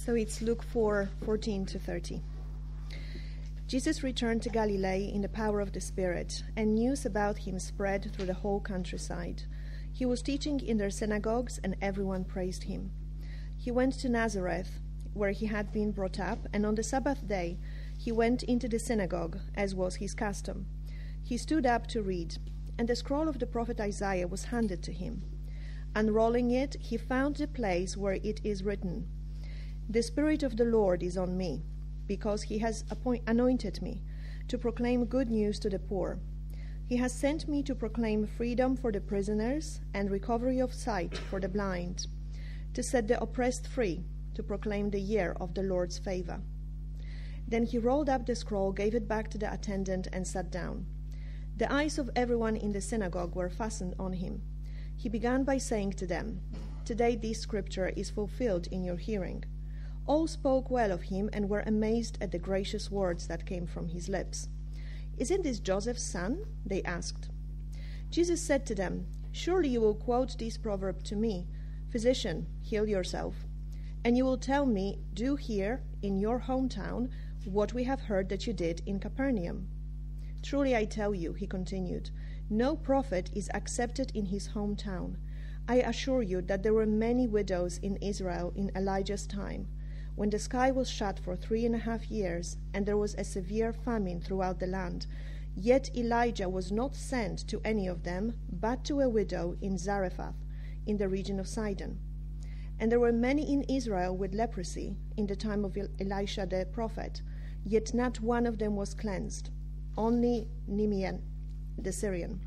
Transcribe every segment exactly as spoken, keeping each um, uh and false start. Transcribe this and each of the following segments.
So it's Luke four, fourteen to thirty. Jesus returned to Galilee in the power of the Spirit, and news about him spread through the whole countryside. He was teaching in their synagogues, and everyone praised him. He went to Nazareth, where he had been brought up, and on the Sabbath day he went into the synagogue, as was his custom. He stood up to read, and the scroll of the prophet Isaiah was handed to him. Unrolling it, he found the place where it is written, "The Spirit of the Lord is on me, because he has appoint- anointed me to proclaim good news to the poor. He has sent me to proclaim freedom for the prisoners and recovery of sight for the blind, to set the oppressed free, to proclaim the year of the Lord's favor." Then he rolled up the scroll, gave it back to the attendant, and sat down. The eyes of everyone in the synagogue were fastened on him. He began by saying to them, "Today this scripture is fulfilled in your hearing." All spoke well of him and were amazed at the gracious words that came from his lips. "Isn't this Joseph's son?" they asked. Jesus said to them, "Surely you will quote this proverb to me, 'Physician, heal yourself.' And you will tell me, 'Do here in your hometown what we have heard that you did in Capernaum.' Truly I tell you," he continued, "no prophet is accepted in his hometown. I assure you that there were many widows in Israel in Elijah's time, when the sky was shut for three and a half years, and there was a severe famine throughout the land. Yet Elijah was not sent to any of them, but to a widow in Zarephath, in the region of Sidon. And there were many in Israel with leprosy in the time of Elisha the prophet, yet not one of them was cleansed, only Naaman the Syrian."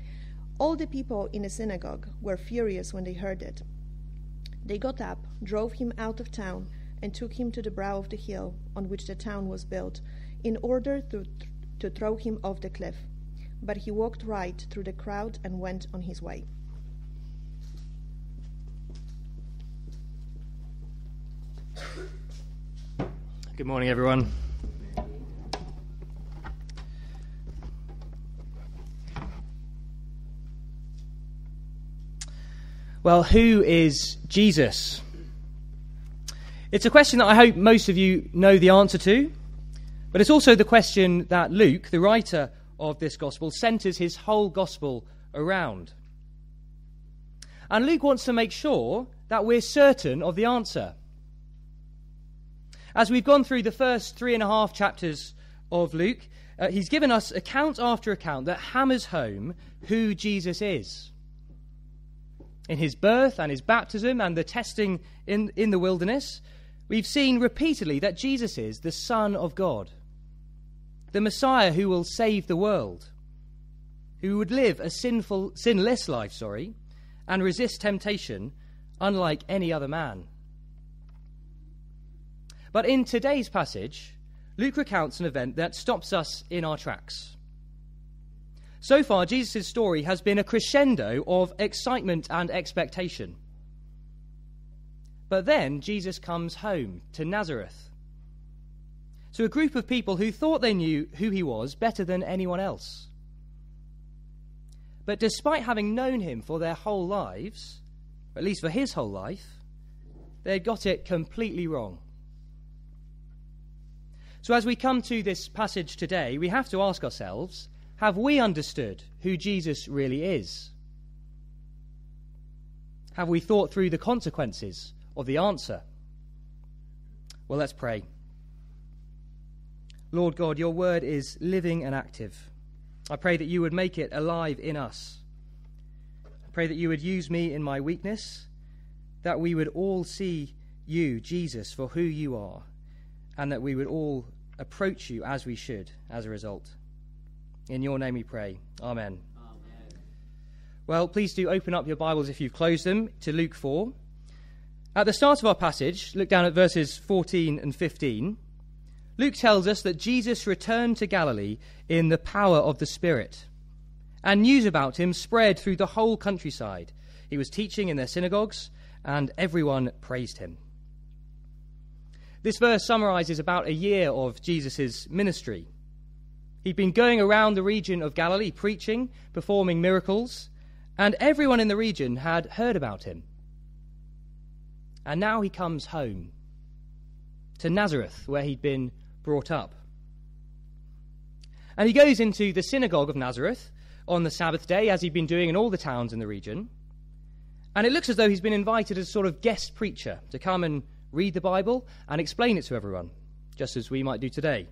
All the people in the synagogue were furious when they heard it. They got up, drove him out of town, and took him to the brow of the hill on which the town was built, in order to, to throw him off the cliff. But he walked right through the crowd and went on his way. Good morning, everyone. Well, who is Jesus? It's a question that I hope most of you know the answer to, but it's also the question that Luke, the writer of this gospel, centres his whole gospel around. And Luke wants to make sure that we're certain of the answer. As we've gone through the first three and a half chapters of Luke, uh, he's given us account after account that hammers home who Jesus is. In his birth and his baptism and the testing in, in the wilderness, we've seen repeatedly that Jesus is the Son of God, the Messiah who will save the world, who would live a sinful, sinless life, sorry, and resist temptation unlike any other man. But in today's passage, Luke recounts an event that stops us in our tracks. So far, Jesus' story has been a crescendo of excitement and expectation. But then Jesus comes home to Nazareth, to a group of people who thought they knew who he was better than anyone else. But despite having known him for their whole lives, or at least for his whole life, they had got it completely wrong. So as we come to this passage today, we have to ask ourselves, have we understood who Jesus really is? Have we thought through the consequences of the answer? Well, let's pray. Lord God, your word is living and active. I pray that you would make it alive in us. I pray that you would use me in my weakness, that we would all see you, Jesus, for who you are, and that we would all approach you as we should as a result. In your name we pray. Amen. Amen. Well, please do open up your Bibles if you've closed them to Luke four. At the start of our passage, look down at verses fourteen and fifteen. Luke tells us that Jesus returned to Galilee in the power of the Spirit, and news about him spread through the whole countryside. He was teaching in their synagogues, and everyone praised him. This verse summarizes about a year of Jesus' ministry. He'd been going around the region of Galilee preaching, performing miracles, and everyone in the region had heard about him. And now he comes home. to Nazareth, where he'd been brought up. And he goes into the synagogue of Nazareth on the Sabbath day, as he'd been doing in all the towns in the region. And it looks as though he's been invited as a sort of guest preacher to come and read the Bible and explain it to everyone, just as we might do today.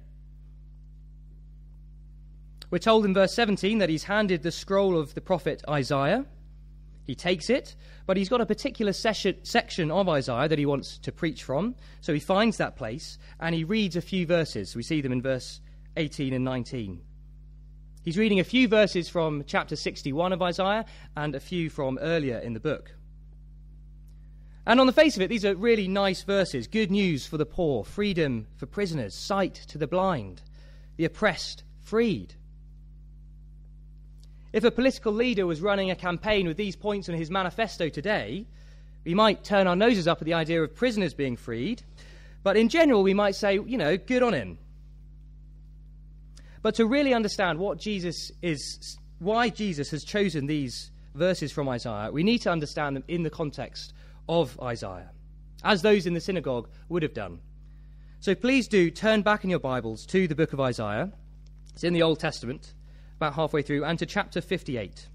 We're told in verse seventeen that he's handed the scroll of the prophet Isaiah. He takes it, but he's got a particular session, section of Isaiah that he wants to preach from. So he finds that place and he reads a few verses. We see them in verse eighteen and nineteen. He's reading a few verses from chapter sixty-one of Isaiah and a few from earlier in the book. And on the face of it, these are really nice verses. Good news for the poor, freedom for prisoners, sight to the blind, the oppressed freed. If a political leader was running a campaign with these points on his manifesto today, we might turn our noses up at the idea of prisoners being freed, but in general we might say, you know, good on him. But to really understand what Jesus is, why Jesus has chosen these verses from Isaiah, we need to understand them in the context of Isaiah, as those in the synagogue would have done. So please do turn back in your Bibles to the book of Isaiah. It's in the Old Testament, about halfway through, and to chapter fifty-eight.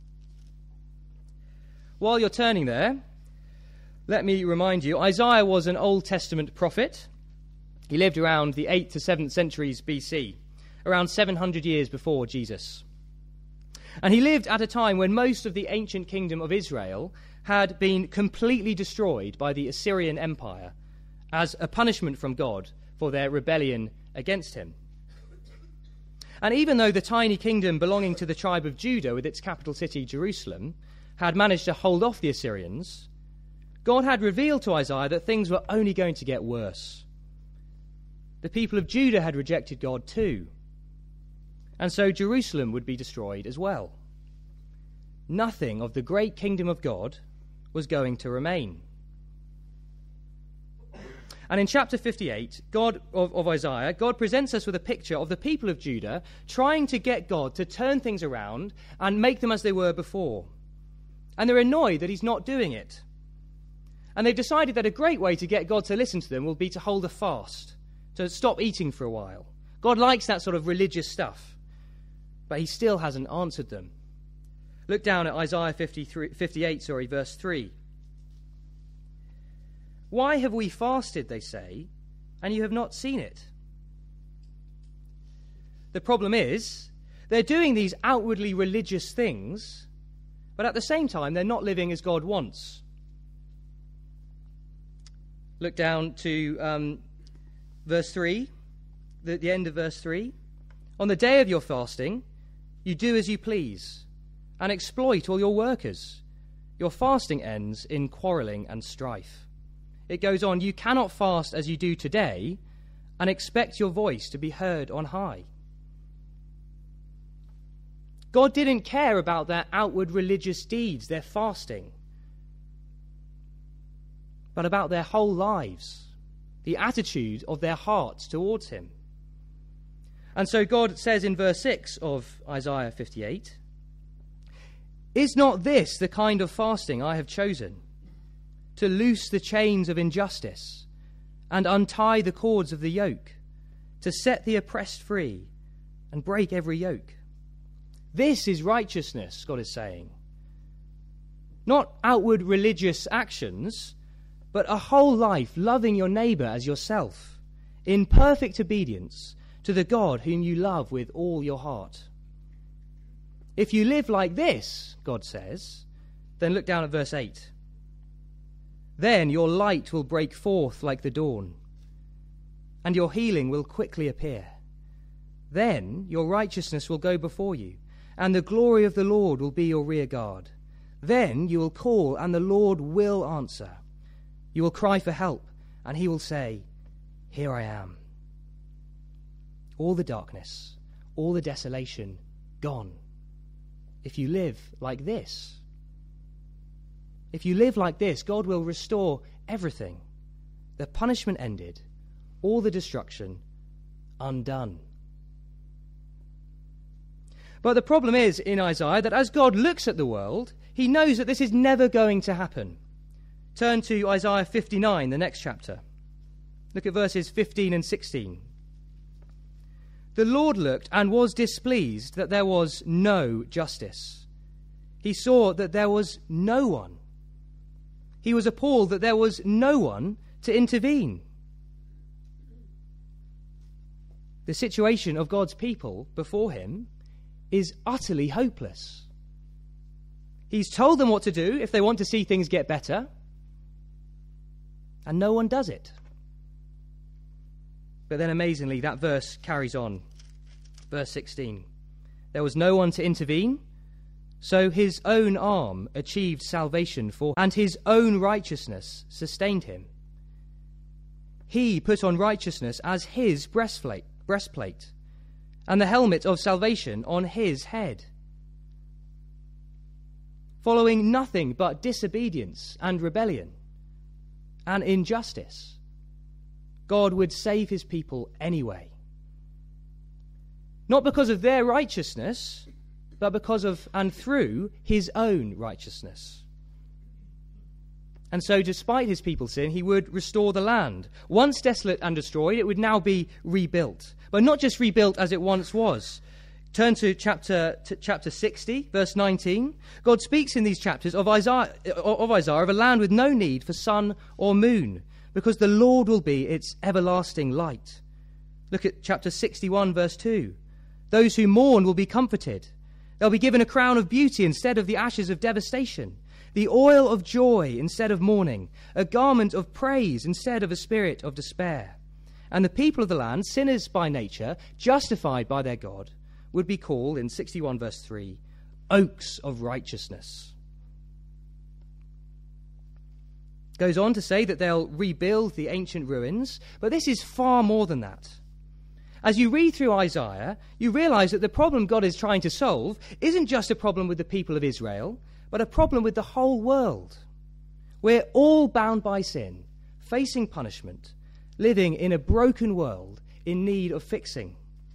While you're turning there, let me remind you, Isaiah was an Old Testament prophet. He lived around the eighth to seventh centuries B C, around seven hundred years before Jesus. And he lived at a time when most of the ancient kingdom of Israel had been completely destroyed by the Assyrian Empire as a punishment from God for their rebellion against him. And even though the tiny kingdom belonging to the tribe of Judah, with its capital city Jerusalem, had managed to hold off the Assyrians, God had revealed to Isaiah that things were only going to get worse. The people of Judah had rejected God too, and so Jerusalem would be destroyed as well. Nothing of the great kingdom of God was going to remain. And in chapter fifty-eight God of, of Isaiah, God presents us with a picture of the people of Judah trying to get God to turn things around and make them as they were before. And they're annoyed that he's not doing it. And they've decided that a great way to get God to listen to them will be to hold a fast, to stop eating for a while. God likes that sort of religious stuff, but he still hasn't answered them. Look down at Isaiah fifty-three, fifty-eight, sorry, verse three. Why have we fasted, they say, and you have not seen it? The problem is, they're doing these outwardly religious things, but at the same time, they're not living as God wants. Look down to um, verse three, the, the end of verse three. On the day of your fasting, you do as you please, and exploit all your workers. Your fasting ends in quarrelling and strife. It goes on, you cannot fast as you do today and expect your voice to be heard on high. God didn't care about their outward religious deeds, their fasting, but about their whole lives, the attitude of their hearts towards him. And so God says in verse six of Isaiah fifty-eight, is not this the kind of fasting I have chosen? To loose the chains of injustice and untie the cords of the yoke, to set the oppressed free and break every yoke. This is righteousness, God is saying. Not outward religious actions, but a whole life loving your neighbour as yourself, in perfect obedience to the God whom you love with all your heart. If you live like this, God says, then look down at verse eight. Then your light will break forth like the dawn, and your healing will quickly appear. Then your righteousness will go before you, and the glory of the Lord will be your rear guard. Then you will call, and the Lord will answer. You will cry for help, and he will say, here I am. All the darkness, all the desolation, gone. If you live like this, If you live like this, God will restore everything. The punishment ended, all the destruction undone. But the problem is in Isaiah that as God looks at the world, he knows that this is never going to happen. Turn to Isaiah fifty-nine, the next chapter. Look at verses fifteen and sixteen. The Lord looked and was displeased that there was no justice. He saw that there was no one. He was appalled that there was no one to intervene. The situation of God's people before him is utterly hopeless. He's told them what to do if they want to see things get better, and no one does it. But then amazingly, that verse carries on. Verse sixteen. There was no one to intervene, so his own arm achieved salvation for him, and his own righteousness sustained him. He put on righteousness as his breastplate, breastplate, and the helmet of salvation on his head. Following nothing but disobedience and rebellion and injustice, God would save his people anyway. Not because of their righteousness, but because of and through his own righteousness. And so, despite his people's sin, he would restore the land. Once desolate and destroyed, it would now be rebuilt. But not just rebuilt as it once was. Turn to chapter to chapter sixty, verse nineteen. God speaks in these chapters of Isaiah, of Isaiah of a land with no need for sun or moon, because the Lord will be its everlasting light. Look at chapter sixty-one, verse two. Those who mourn will be comforted. They'll be given a crown of beauty instead of the ashes of devastation, the oil of joy instead of mourning, a garment of praise instead of a spirit of despair. And the people of the land, sinners by nature, justified by their God, would be called, in sixty-one verse three, oaks of righteousness. Goes on to say that they'll rebuild the ancient ruins, but this is far more than that. As you read through Isaiah, you realize that the problem God is trying to solve isn't just a problem with the people of Israel, but a problem with the whole world. We're all bound by sin, facing punishment, living in a broken world in need of fixing.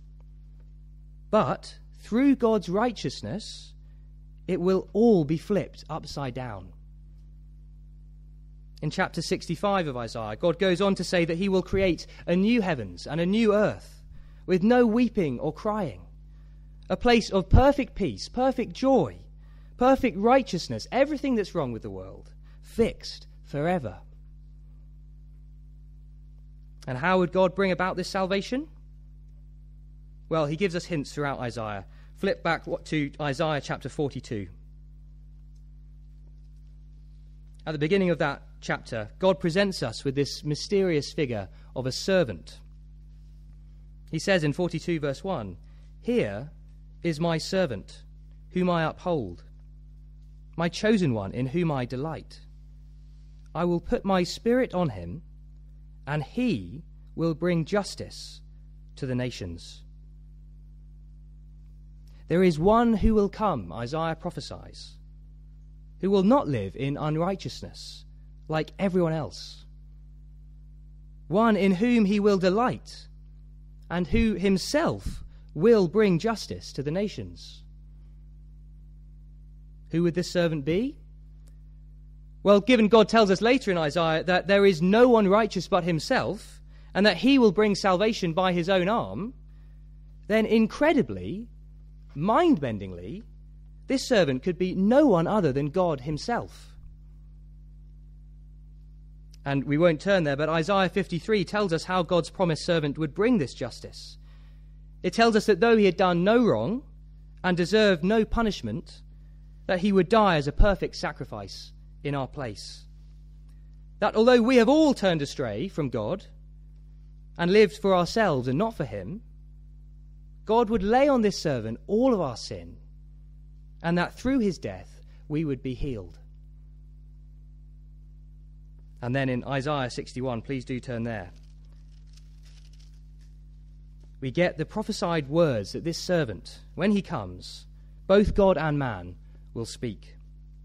But through God's righteousness, it will all be flipped upside down. In chapter sixty-five of Isaiah, God goes on to say that he will create a new heavens and a new earth with no weeping or crying, a place of perfect peace, perfect joy, perfect righteousness, everything that's wrong with the world, fixed forever. And how would God bring about this salvation? Well, he gives us hints throughout Isaiah. Flip back to Isaiah chapter forty-two. At the beginning of that chapter, God presents us with this mysterious figure of a servant. He says in forty-two verse one, "Here is my servant, whom I uphold, my chosen one, in whom I delight. I will put my spirit on him, and he will bring justice to the nations." There is one who will come, Isaiah prophesies, who will not live in unrighteousness like everyone else. One in whom he will delight, and who himself will bring justice to the nations. Who would this servant be? Well, given God tells us later in Isaiah that there is no one righteous but himself, and that he will bring salvation by his own arm, then incredibly, mind-bendingly, this servant could be no one other than God himself. And we won't turn there, but Isaiah fifty-three tells us how God's promised servant would bring this justice. It tells us that though he had done no wrong and deserved no punishment, that he would die as a perfect sacrifice in our place. That although we have all turned astray from God and lived for ourselves and not for him, God would lay on this servant all of our sin, and that through his death we would be healed. And then in Isaiah sixty-one, please do turn there, we get the prophesied words that this servant, when he comes, both God and man will speak.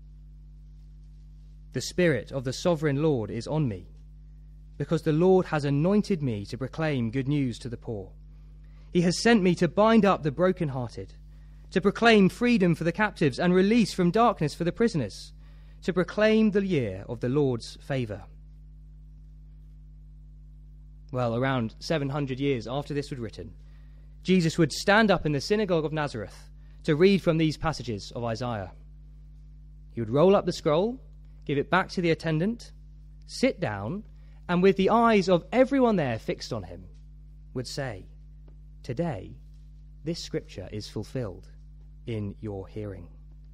"The Spirit of the Sovereign Lord is on me, because the Lord has anointed me to proclaim good news to the poor. He has sent me to bind up the brokenhearted, to proclaim freedom for the captives and release from darkness for the prisoners, to proclaim the year of the Lord's favour." Well, around seven hundred years after this was written, Jesus would stand up in the synagogue of Nazareth to read from these passages of Isaiah. He would roll up the scroll, give it back to the attendant, sit down, and with the eyes of everyone there fixed on him, would say, "Today, this scripture is fulfilled in your hearing."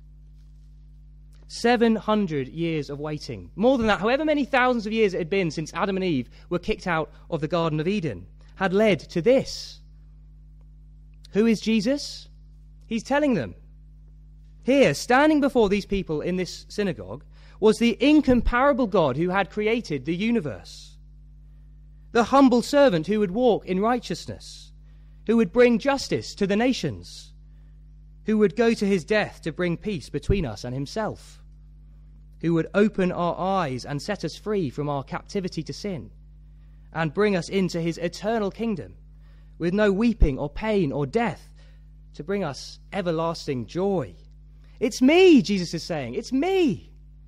Seven hundred years of waiting. More than that, however many thousands of years it had been since Adam and Eve were kicked out of the Garden of Eden, had led to this. Who is Jesus? He's telling them. Here, standing before these people in this synagogue, was the incomparable God who had created the universe. The humble servant who would walk in righteousness, who would bring justice to the nations, who would go to his death to bring peace between us and himself, who would open our eyes and set us free from our captivity to sin, and bring us into his eternal kingdom, with no weeping or pain or death, to bring us everlasting joy. It's me, Jesus is saying. It's me.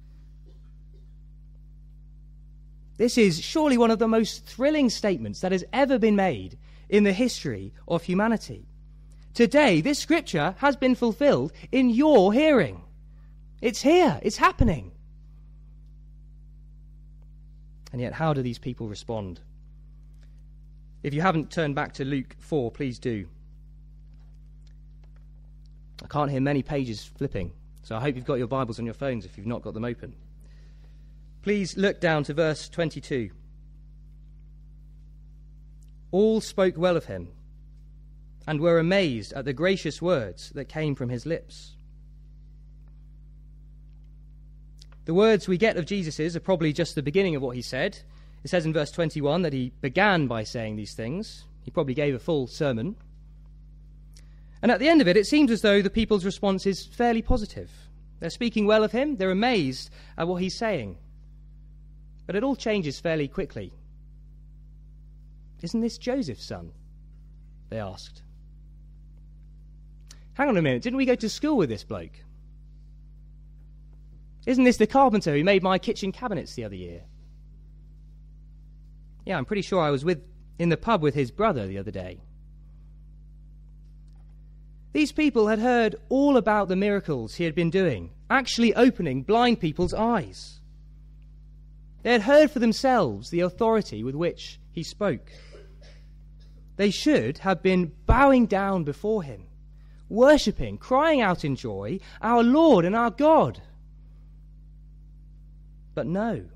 This is surely one of the most thrilling statements that has ever been made in the history of humanity. Today, this scripture has been fulfilled in your hearing. It's here. It's happening. And yet, how do these people respond? If you haven't turned back to Luke four, please do. I can't hear many pages flipping, so I hope you've got your Bibles on your phones if you've not got them open. Please look down to verse twenty-two. All spoke well of him and were amazed at the gracious words that came from his lips. The words we get of Jesus's are probably just the beginning of what he said. It says in verse twenty-one that he began by saying these things. He probably gave a full sermon. And at the end of it, it seems as though the people's response is fairly positive. They're speaking well of him. They're amazed at what he's saying. But it all changes fairly quickly. "Isn't this Joseph's son?" they asked. "Hang on a minute, didn't we go to school with this bloke? Isn't this the carpenter who made my kitchen cabinets the other year? Yeah, I'm pretty sure I was with in the pub with his brother the other day." These people had heard all about the miracles he had been doing, actually opening blind people's eyes. They had heard for themselves the authority with which he spoke. They should have been bowing down before him, worshipping, crying out in joy, "Our Lord and our God." But no.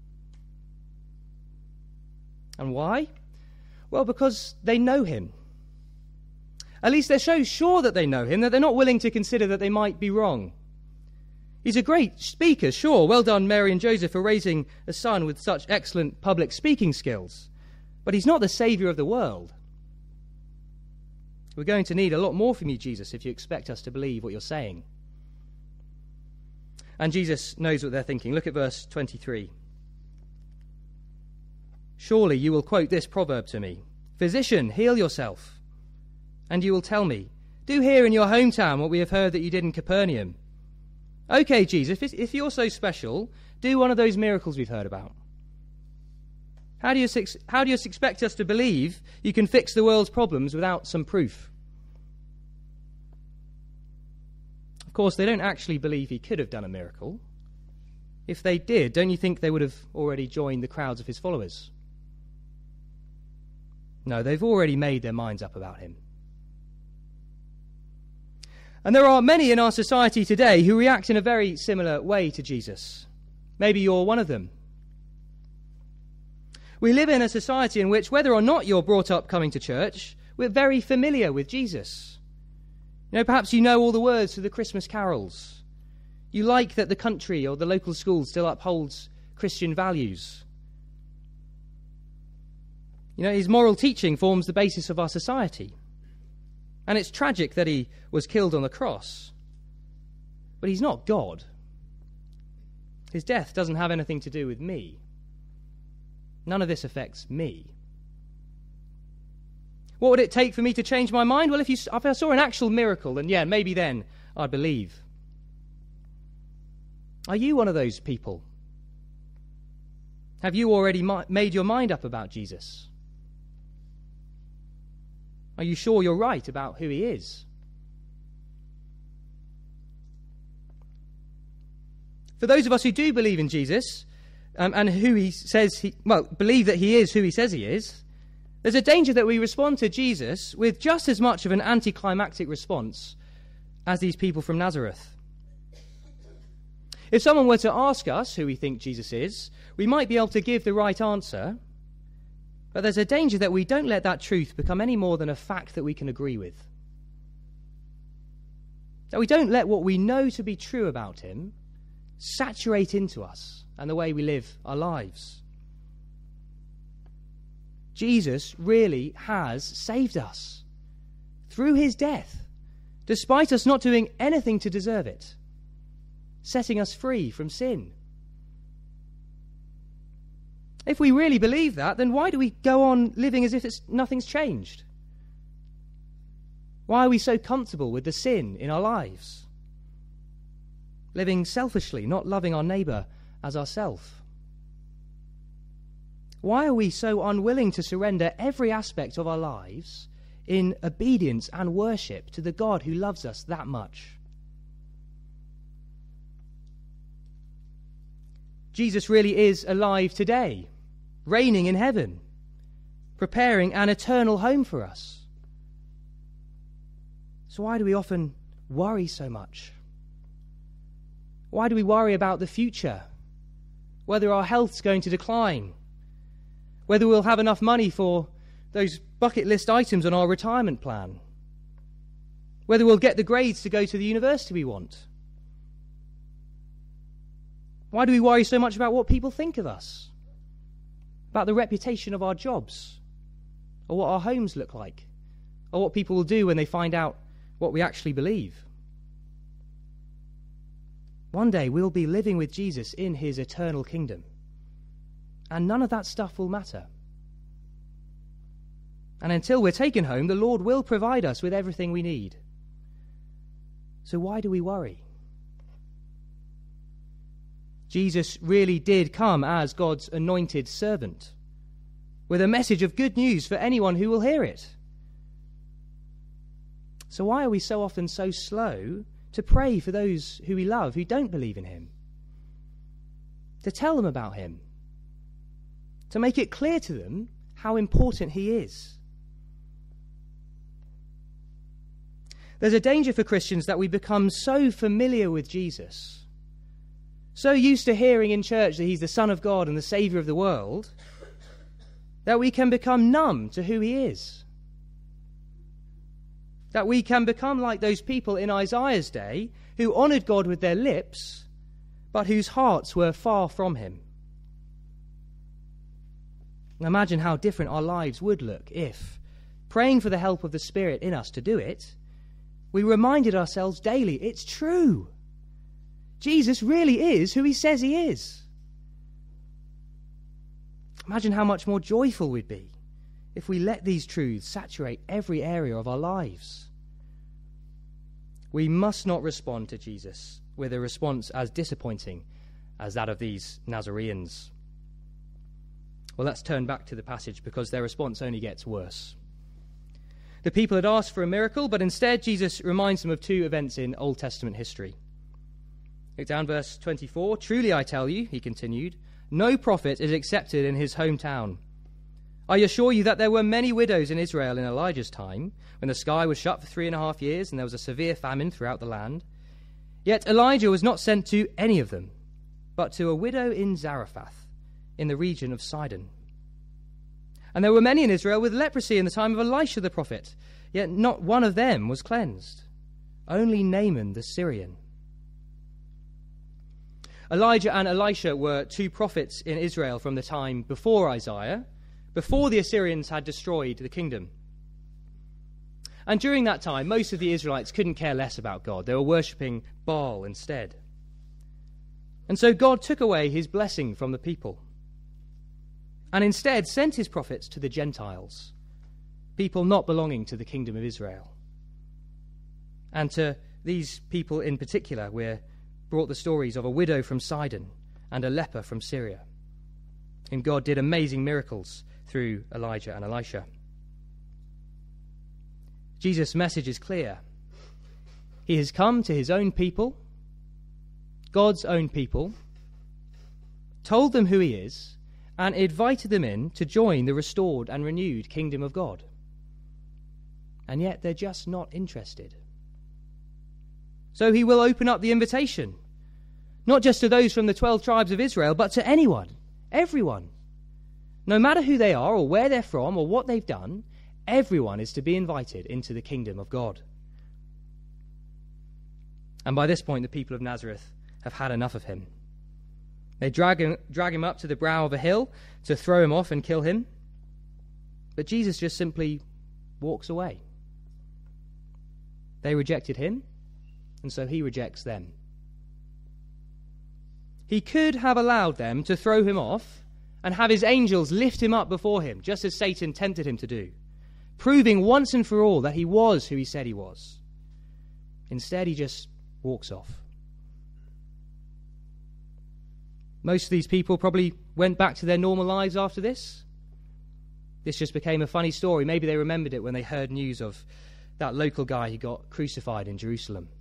And why? Well, because they know him. At least they're so sure that they know him that they're not willing to consider that they might be wrong. He's a great speaker, sure. Well done, Mary and Joseph, for raising a son with such excellent public speaking skills. But he's not the saviour of the world. We're going to need a lot more from you, Jesus, if you expect us to believe what you're saying. And Jesus knows what they're thinking. Look at verse twenty-three. "Surely you will quote this proverb to me, 'Physician, heal yourself.' And you will tell me, 'Do here in your hometown what we have heard that you did in Capernaum.' Okay, Jesus, if, if you're so special, do one of those miracles we've heard about. How do you how do you expect us to believe you can fix the world's problems without some proof?" Of course, they don't actually believe he could have done a miracle. If they did, don't you think they would have already joined the crowds of his followers? No, they've already made their minds up about him. And there are many in our society today who react in a very similar way to Jesus. Maybe you're one of them. We live in a society in which, whether or not you're brought up coming to church, we're very familiar with Jesus. You know, perhaps you know all the words to the Christmas carols. You like that the country or the local school still upholds Christian values. You know, his moral teaching forms the basis of our society. And it's tragic that he was killed on the cross. But he's not God. His death doesn't have anything to do with me. None of this affects me. What would it take for me to change my mind? Well, if, you, if I saw an actual miracle, then yeah, maybe then I'd believe. Are you one of those people? Have you already mi- made your mind up about Jesus? Are you sure you're right about who he is? For those of us who do believe in Jesus um, and who he says he, well, believe that he is who he says he is, there's a danger that we respond to Jesus with just as much of an anticlimactic response as these people from Nazareth. If someone were to ask us who we think Jesus is, we might be able to give the right answer, but there's a danger that we don't let that truth become any more than a fact that we can agree with. That we don't let what we know to be true about him saturate into us and the way we live our lives. Jesus really has saved us through his death, despite us not doing anything to deserve it, setting us free from sin. If we really believe that, then why do we go on living as if it's, nothing's changed? Why are we so comfortable with the sin in our lives? Living selfishly, not loving our neighbour as ourselves. Why are we so unwilling to surrender every aspect of our lives in obedience and worship to the God who loves us that much? Jesus really is alive today, reigning in heaven, preparing an eternal home for us. So why do we often worry so much? Why do we worry about the future? Whether our health's going to decline? Whether we'll have enough money for those bucket list items on our retirement plan? Whether we'll get the grades to go to the university we want? Why do we worry so much about what people think of us? About the reputation of our jobs? Or what our homes look like? Or what people will do when they find out what we actually believe? One day we'll be living with Jesus in his eternal kingdom. And none of that stuff will matter. And until we're taken home, the Lord will provide us with everything we need. So why do we worry? Jesus really did come as God's anointed servant, with a message of good news for anyone who will hear it. So why are we so often so slow to pray for those who we love who don't believe in him? To tell them about him? To make it clear to them how important he is? There's a danger for Christians that we become so familiar with Jesus, so used to hearing in church that he's the Son of God and the Saviour of the world, that we can become numb to who he is. That we can become like those people in Isaiah's day who honoured God with their lips, but whose hearts were far from him. Imagine how different our lives would look if, praying for the help of the Spirit in us to do it, we reminded ourselves daily, it's true. Jesus really is who he says he is. Imagine how much more joyful we'd be if we let these truths saturate every area of our lives. We must not respond to Jesus with a response as disappointing as that of these Nazareans. Well, let's turn back to the passage because their response only gets worse. The people had asked for a miracle, but instead Jesus reminds them of two events in Old Testament history. Look down verse twenty-four. Truly I tell you, he continued, no prophet is accepted in his hometown. I assure you that there were many widows in Israel in Elijah's time, when the sky was shut for three and a half years and there was a severe famine throughout the land. Yet Elijah was not sent to any of them, but to a widow in Zarephath, in the region of Sidon. And there were many in Israel with leprosy in the time of Elisha the prophet, yet not one of them was cleansed, only Naaman the Syrian. Elijah and Elisha were two prophets in Israel from the time before Isaiah, before the Assyrians had destroyed the kingdom. And during that time, most of the Israelites couldn't care less about God. They were worshipping Baal instead. And so God took away his blessing from the people, and instead sent his prophets to the Gentiles, people not belonging to the kingdom of Israel. And to these people in particular, we're brought the stories of a widow from Sidon and a leper from Syria, and God did amazing miracles through Elijah and Elisha. Jesus' message is clear. He has come to his own people, God's own people, told them who he is, and invited them in to join the restored and renewed kingdom of God. And yet they're just not interested. So he will open up the invitation, not just to those from the twelve tribes of Israel, but to anyone, everyone. No matter who they are or where they're from or what they've done, everyone is to be invited into the kingdom of God. And by this point, the people of Nazareth have had enough of him. They drag him, drag him up to the brow of a hill to throw him off and kill him. But Jesus just simply walks away. They rejected him, and so he rejects them. He could have allowed them to throw him off and have his angels lift him up before him, just as Satan tempted him to do, proving once and for all that he was who he said he was. Instead, he just walks off. Most of these people probably went back to their normal lives after this. This just became a funny story. Maybe they remembered it when they heard news of that local guy who got crucified in Jerusalem.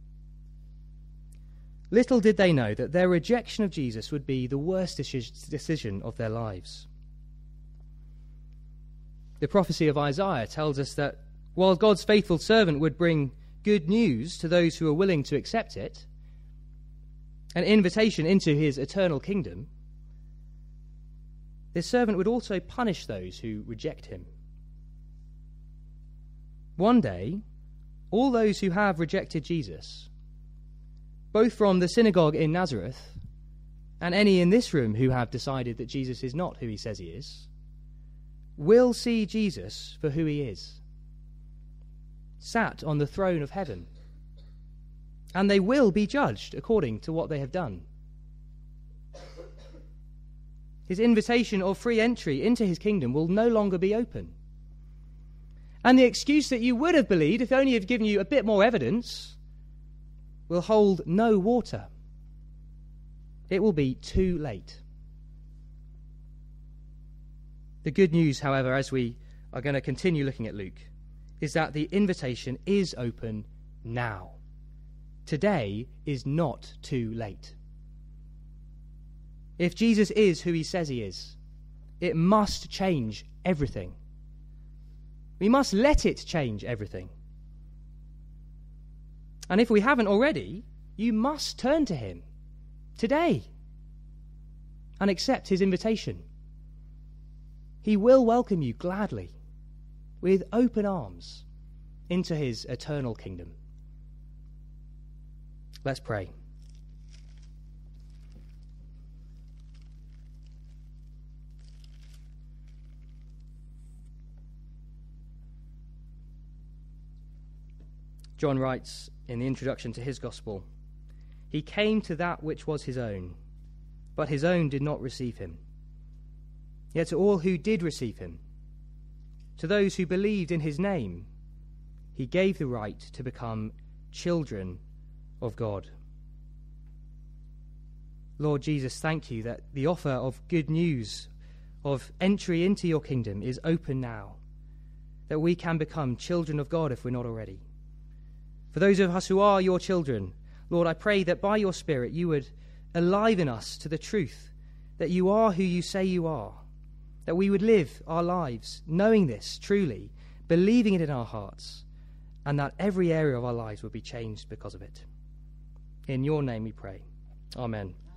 Little did they know that their rejection of Jesus would be the worst decision of their lives. The prophecy of Isaiah tells us that while God's faithful servant would bring good news to those who are willing to accept it, an invitation into his eternal kingdom, this servant would also punish those who reject him. One day, all those who have rejected Jesus, both from the synagogue in Nazareth and any in this room who have decided that Jesus is not who he says he is, will see Jesus for who he is, sat on the throne of heaven. And they will be judged according to what they have done. His invitation of free entry into his kingdom will no longer be open. And the excuse that you would have believed, if only have given you a bit more evidence, will hold no water. It will be too late. The good news, however, as we are going to continue looking at Luke, is that the invitation is open now. Today is not too late. If Jesus is who he says he is, it must change everything. We must let it change everything. And if we haven't already, you must turn to him today and accept his invitation. He will welcome you gladly, with open arms, into his eternal kingdom. Let's pray. John writes in the introduction to his gospel, "He came to that which was his own, but his own did not receive him. Yet to all who did receive him, to those who believed in his name, he gave the right to become children of God." Lord Jesus, thank you that the offer of good news, of entry into your kingdom, is open now, that we can become children of God if we're not already. For those of us who are your children, Lord, I pray that by your Spirit you would enliven us to the truth that you are who you say you are, that we would live our lives knowing this truly, believing it in our hearts, and that every area of our lives would be changed because of it. In your name we pray. Amen.